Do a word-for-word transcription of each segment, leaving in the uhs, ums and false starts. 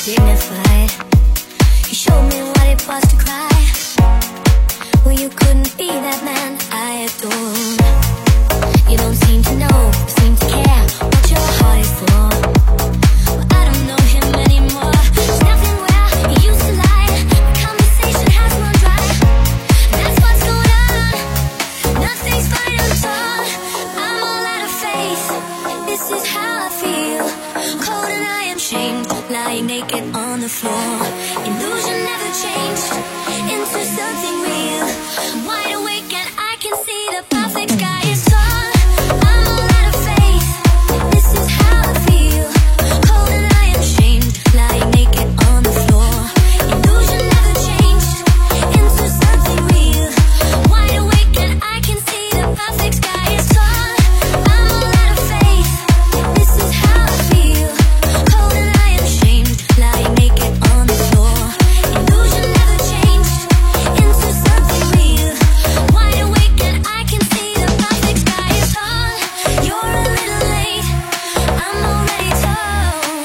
dignified. You showed me what it was to cry. Well, you couldn't be that man I adored. You don't seem to know, seem to care what your heart is for. Well, I don't know him anymore. There's nothing where he used to lie. The conversation has run dry. That's what's going on. Nothing's fine at all. I'm all out of faith. This is how I feel. Cold and I am shamed, lying naked on the floor. Illusion never changed into something real. I'm wide awake and I can see the perfect sky is tall. I'm all out of faith. This is how I feel. Cold and I am shamed, lying naked on the floor. Illusion never changed into something real. Wide awake and I can see the perfect sky is tall. I'm all out of faith. This is how I feel. Cold and I am shamed, lying naked on the floor. Illusion never changed into something real. Wide awake and I can see the perfect sky is tall. You're a little late, I'm already told.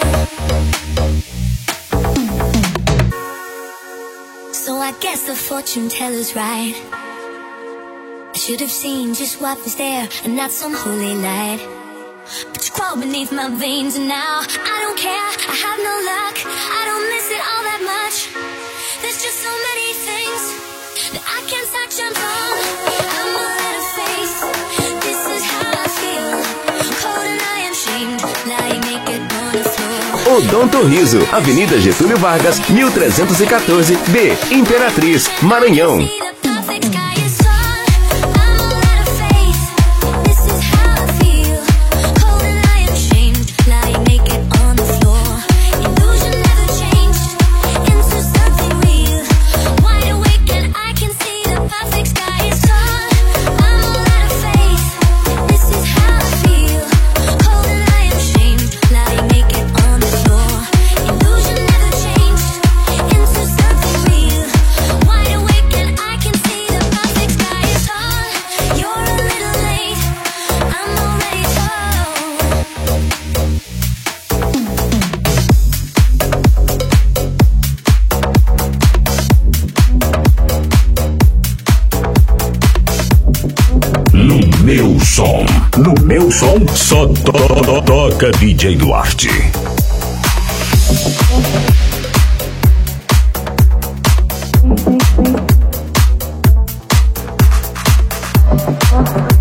So I guess the fortune teller's right. I should have seen just what was there and not some holy light. But you crawl beneath my veins and now I don't care, I have no luck. I don't miss it all that much. There's just so many things that I can't touch and hold. I'm all out of faith. This is how I feel. Cold and I am shamed, lying naked on the floor. Odonto Riso, Avenida Getúlio Vargas, mil trezentos e quatorze, B, Imperatriz, Maranhão. See the perfect sky is tall. I'm all out of faith. This is how I feel. Cold and I am shamed, lying naked on the floor. Illusion never changed into something real. Wide awake and I can see the perfect sky is tall. I'm all out of faith. This is how I feel. Cold and I am shamed, lying naked on the floor. Illusion never changed into something real. Wide awake and I can see the perfect sky is tall. You're a little late, I'm already told. No meu som, no meu som, só to to toca D J Duarte. Thank you.